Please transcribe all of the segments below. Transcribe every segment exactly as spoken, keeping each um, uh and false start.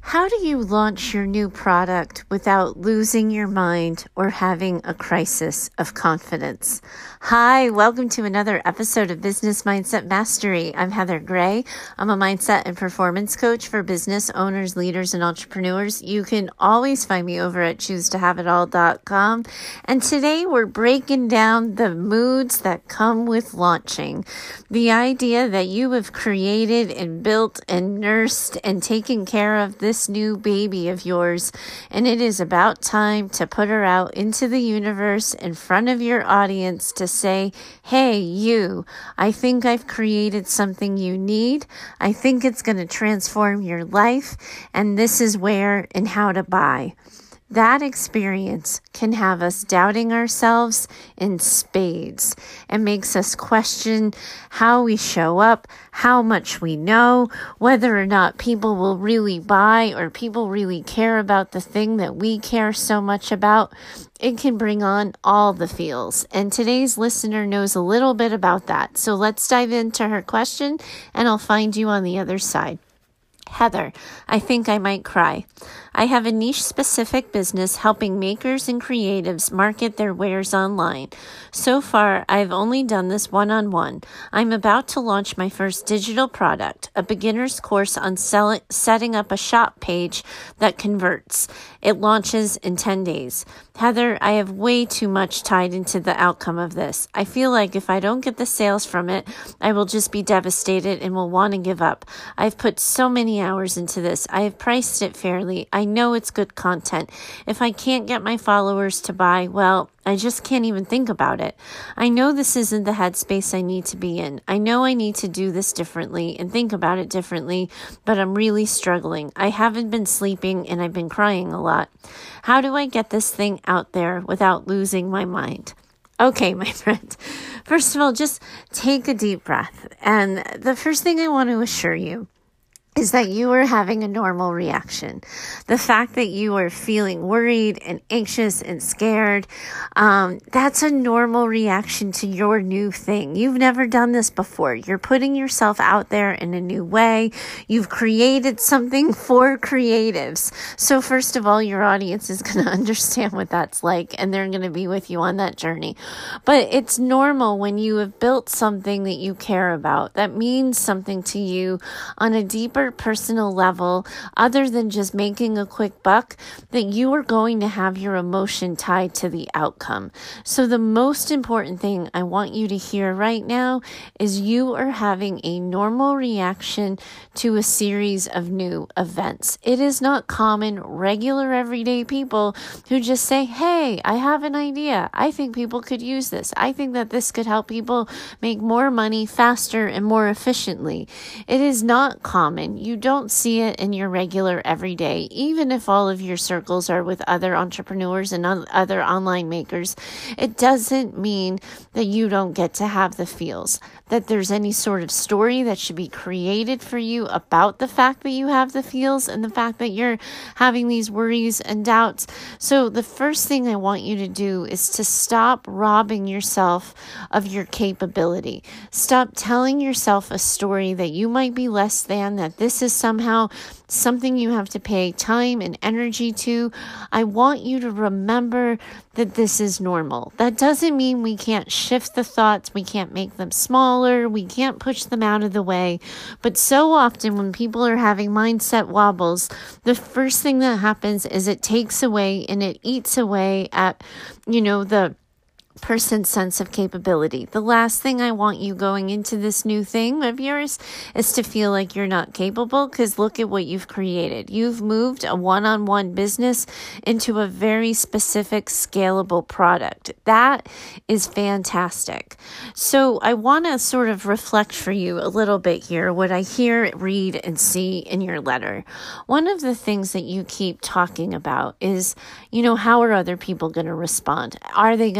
How do you launch your new product without losing your mind or having a crisis of confidence? Hi, welcome to another episode of Business Mindset Mastery. I'm Heather Gray. I'm a mindset and performance coach for business owners, leaders, and entrepreneurs. You can always find me over at choose to have it all dot com. And today we're breaking down the moods that come with launching. The idea that you have created and built and nursed and taken care of this new baby of yours, and it is about time to put her out into the universe in front of your audience to say, hey, you, I think I've created something you need. I think it's going to transform your life, and this is where and how to buy. That experience can have us doubting ourselves in spades and makes us question how we show up, how much we know, whether or not people will really buy or people really care about the thing that we care so much about. It can bring on all the feels. And today's listener knows a little bit about that. So let's dive into her question and I'll find you on the other side. Heather, I think I might cry. I have a niche-specific business helping makers and creatives market their wares online. So far, I've only done this one-on-one. I'm about to launch my first digital product, a beginner's course on sell- setting up a shop page that converts. It launches in ten days. Heather, I have way too much tied into the outcome of this. I feel like if I don't get the sales from it, I will just be devastated and will want to give up. I've put so many hours into this. I have priced it fairly. I know it's good content. If I can't get my followers to buy, well, I just can't even think about it. I know this isn't the headspace I need to be in. I know I need to do this differently and think about it differently, but I'm really struggling. I haven't been sleeping and I've been crying a lot. How do I get this thing out there without losing my mind? Okay, my friend. First of all, just take a deep breath. And the first thing I want to assure you is that you are having a normal reaction. The fact that you are feeling worried and anxious and scared, um, that's a normal reaction to your new thing. You've never done this before. You're putting yourself out there in a new way. You've created something for creatives. So first of all, your audience is going to understand what that's like, and they're going to be with you on that journey. But it's normal when you have built something that you care about, that means something to you on a deeper personal level, other than just making a quick buck, that you are going to have your emotion tied to the outcome. So the most important thing I want you to hear right now is you are having a normal reaction to a series of new events. It is not common, regular, everyday people who just say, hey, I have an idea. I think people could use this. I think that this could help people make more money faster and more efficiently. It is not common. You don't see it in your regular everyday, even if all of your circles are with other entrepreneurs and other online makers. It doesn't mean that you don't get to have the feels, that there's any sort of story that should be created for you about the fact that you have the feels and the fact that you're having these worries and doubts. So the first thing I want you to do is to stop robbing yourself of your capability. Stop telling yourself a story that you might be less than, that this is somehow something you have to pay time and energy to. I want you to remember that this is normal. That doesn't mean we can't shift the thoughts, we can't make them smaller, we can't push them out of the way. But so often when people are having mindset wobbles, the first thing that happens is it takes away and it eats away at, you know, the person's sense of capability. The last thing I want you going into this new thing of yours is to feel like you're not capable, because look at what you've created. You've moved a one-on-one business into a very specific, scalable product. That is fantastic. So I want to sort of reflect for you a little bit here what I hear, read, and see in your letter. One of the things that you keep talking about is, you know, how are other people going to respond? Are they going to buy?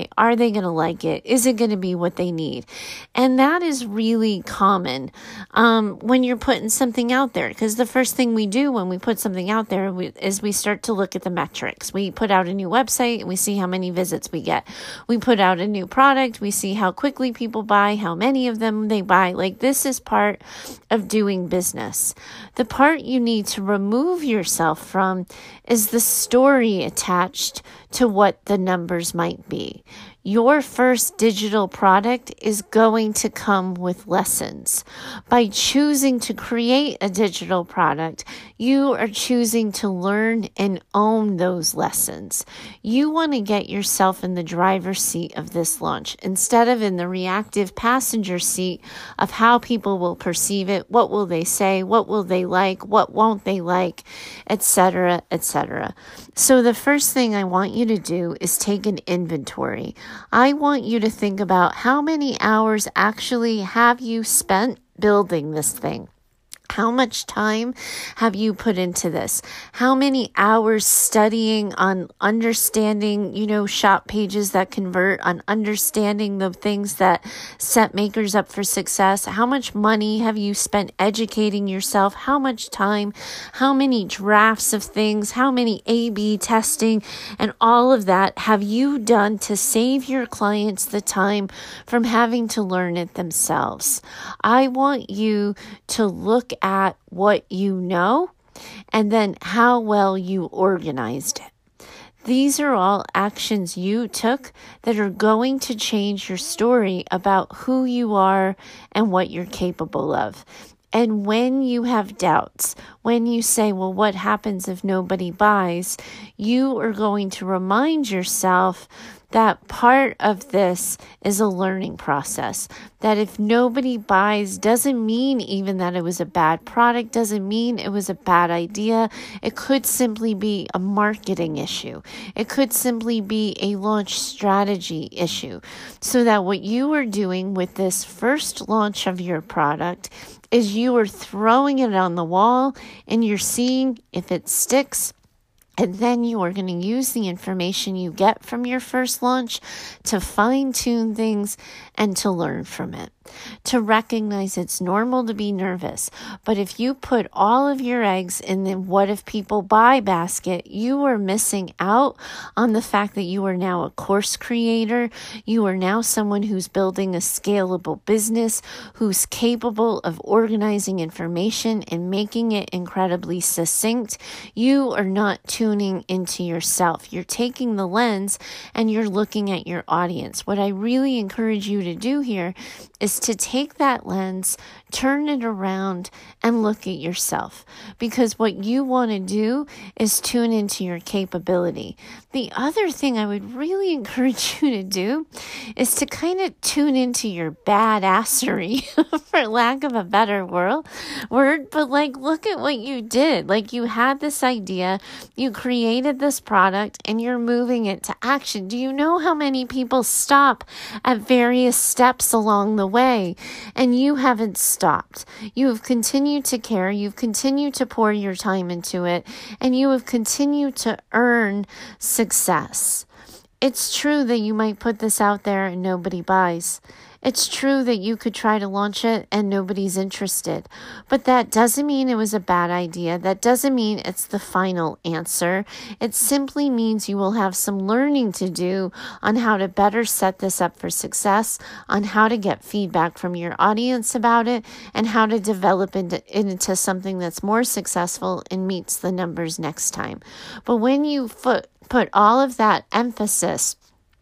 buy? Are they going to like it? Is it going to be what they need? And that is really common um, when you're putting something out there, because the first thing we do when we put something out there we, is we start to look at the metrics. We put out a new website and we see how many visits we get. We put out a new product. We see how quickly people buy, how many of them they buy. Like, this is part of doing business. The part you need to remove yourself from is the story attached to what the numbers might be. Your first digital product is going to come with lessons. By choosing to create a digital product, you are choosing to learn and own those lessons. You want to get yourself in the driver's seat of this launch instead of in the reactive passenger seat of how people will perceive it, what will they say, what will they like, what won't they like, et cetera, et cetera. So the first thing I want you to do is take an inventory. I want you to think about how many hours actually have you spent building this thing. How much time have you put into this? How many hours studying on understanding, you know, shop pages that convert, on understanding the things that set makers up for success? How much money have you spent educating yourself? How much time? How many drafts of things? How many A B testing and all of that have you done to save your clients the time from having to learn it themselves? I want you to look at what you know and then how well you organized it. These are all actions you took that are going to change your story about who you are and what you're capable of. And when you have doubts, when you say, well, what happens if nobody buys? You are going to remind yourself that part of this is a learning process. That if nobody buys doesn't mean even that it was a bad product, doesn't mean it was a bad idea. It could simply be a marketing issue. It could simply be a launch strategy issue. So that what you are doing with this first launch of your product is you are throwing it on the wall and you're seeing if it sticks. And then you are going to use the information you get from your first launch to fine-tune things and to learn from it. To recognize it's normal to be nervous. But if you put all of your eggs in the what if people buy basket, you are missing out on the fact that you are now a course creator. You are now someone who's building a scalable business, who's capable of organizing information and making it incredibly succinct. You are not tuning into yourself. You're taking the lens and you're looking at your audience. What I really encourage you to do here is to take that lens, turn it around, and look at yourself. Because what you want to do is tune into your capability. The other thing I would really encourage you to do is to kind of tune into your badassery, for lack of a better word, word. But like, look at what you did. Like, you had this idea, you created this product, and you're moving it to action. Do you know how many people stop at various steps along the way? And you haven't stopped. You have continued to care. You've continued to pour your time into it. And you have continued to earn success. It's true that you might put this out there and nobody buys. It's true that you could try to launch it and nobody's interested. But that doesn't mean it was a bad idea. That doesn't mean it's the final answer. It simply means you will have some learning to do on how to better set this up for success, on how to get feedback from your audience about it, and how to develop into, into something that's more successful and meets the numbers next time. But when you put, put all of that emphasis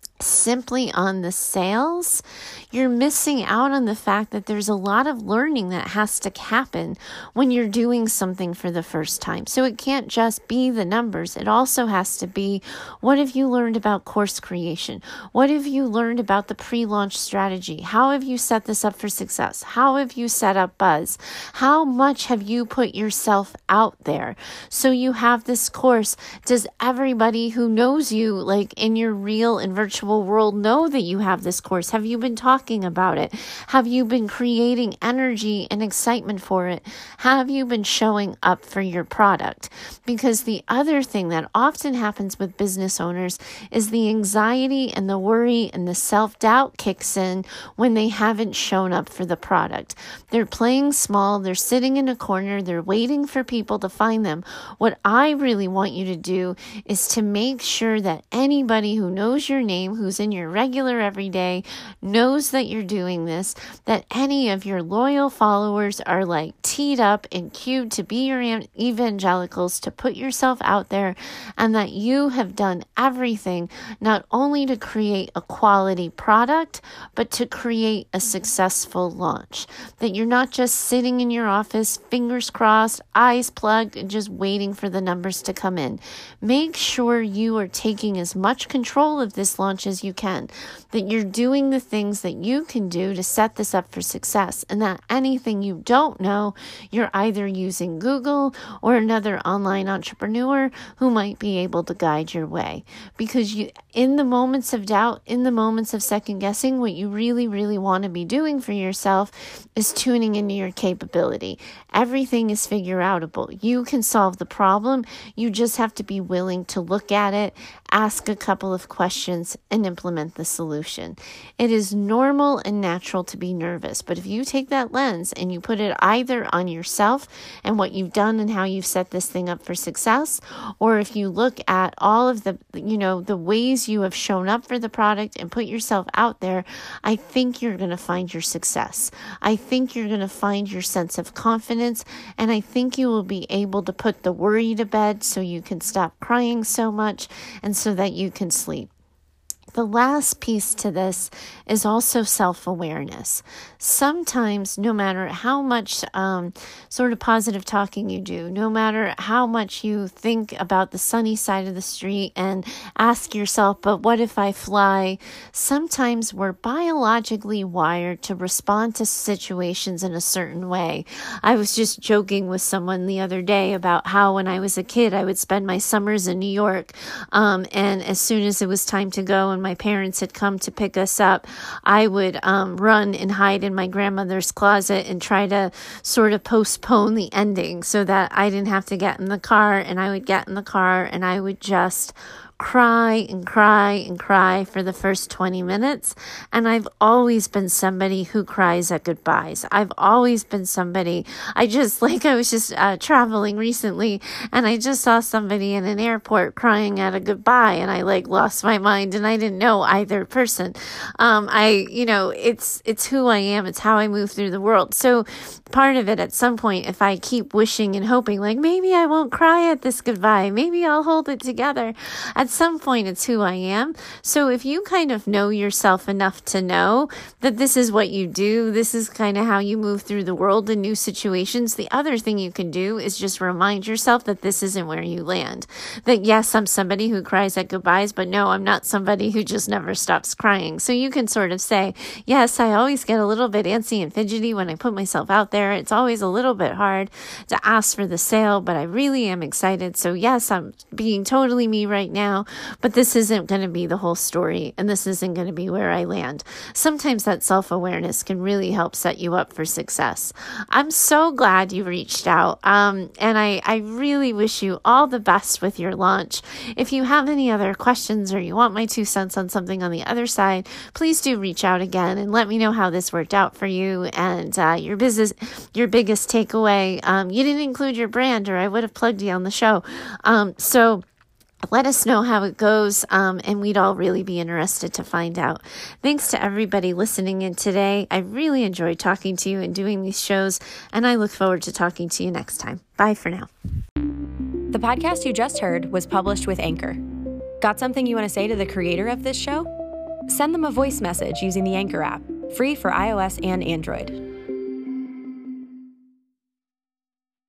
simply on the sales, you're missing out on the fact that there's a lot of learning that has to happen when you're doing something for the first time. So it can't just be the numbers. It also has to be, what have you learned about course creation? What have you learned about the pre-launch strategy? How have you set this up for success? How have you set up buzz? How much have you put yourself out there? So you have this course. Does everybody who knows you, like in your real and virtual actual world know that you have this course? Have you been talking about it? Have you been creating energy and excitement for it? Have you been showing up for your product? Because the other thing that often happens with business owners is the anxiety and the worry and the self-doubt kicks in when they haven't shown up for the product. They're playing small, they're sitting in a corner, they're waiting for people to find them. What I really want you to do is to make sure that anybody who knows your name, who's in your regular everyday, knows that you're doing this, that any of your loyal followers are like teed up and queued to be your evangelicals, to put yourself out there, and that you have done everything not only to create a quality product, but to create a successful launch. That you're not just sitting in your office, fingers crossed, eyes plugged, and just waiting for the numbers to come in. Make sure you are taking as much control of this launch as you can, that you're doing the things that you can do to set this up for success, and that anything you don't know, you're either using Google or another online entrepreneur who might be able to guide your way. Because you, in the moments of doubt, in the moments of second guessing, what you really, really want to be doing for yourself is tuning into your capability. Everything is figure outable. You can solve the problem. You just have to be willing to look at it, ask a couple of questions, and implement the solution. It is normal and natural to be nervous, but if you take that lens and you put it either on yourself and what you've done and how you've set this thing up for success, or if you look at all of the, you know, the ways you have shown up for the product and put yourself out there, I think you're going to find your success. I think you're going to find your sense of confidence, and I think you will be able to put the worry to bed so you can stop crying so much and so that you can sleep. The last piece to this is also self-awareness. Sometimes, no matter how much um, sort of positive talking you do, no matter how much you think about the sunny side of the street and ask yourself, but what if I fly? Sometimes we're biologically wired to respond to situations in a certain way. I was just joking with someone the other day about how when I was a kid, I would spend my summers in New York, um, and as soon as it was time to go and my parents had come to pick us up, I would um, run and hide in my grandmother's closet and try to sort of postpone the ending so that I didn't have to get in the car. And I would get in the car and I would just cry and cry and cry for the first twenty minutes. And I've always been somebody who cries at goodbyes. I've always been somebody, I just, like I was just uh, traveling recently and I just saw somebody in an airport crying at a goodbye and I like lost my mind and I didn't know either person. Um, I, you know, it's, it's who I am. It's how I move through the world. So part of it at some point, if I keep wishing and hoping like, maybe I won't cry at this goodbye, maybe I'll hold it together. At some point, it's who I am. So if you kind of know yourself enough to know that this is what you do, this is kind of how you move through the world in new situations, the other thing you can do is just remind yourself that this isn't where you land. That yes, I'm somebody who cries at goodbyes, but no, I'm not somebody who just never stops crying. So you can sort of say, yes, I always get a little bit antsy and fidgety when I put myself out there. It's always a little bit hard to ask for the sale, but I really am excited. So yes, I'm being totally me right now, but this isn't going to be the whole story, and this isn't going to be where I land. Sometimes that self-awareness can really help set you up for success. I'm so glad you reached out, um, and I, I really wish you all the best with your launch. If you have any other questions or you want my two cents on something on the other side, please do reach out again and let me know how this worked out for you and uh, your business, your biggest takeaway. Um, you didn't include your brand, or I would have plugged you on the show. Um, so let us know how it goes, um, and we'd all really be interested to find out. Thanks to everybody listening in today. I really enjoyed talking to you and doing these shows, and I look forward to talking to you next time. Bye for now. The podcast you just heard was published with Anchor. Got something you want to say to the creator of this show? Send them a voice message using the Anchor app, free for iOS and Android.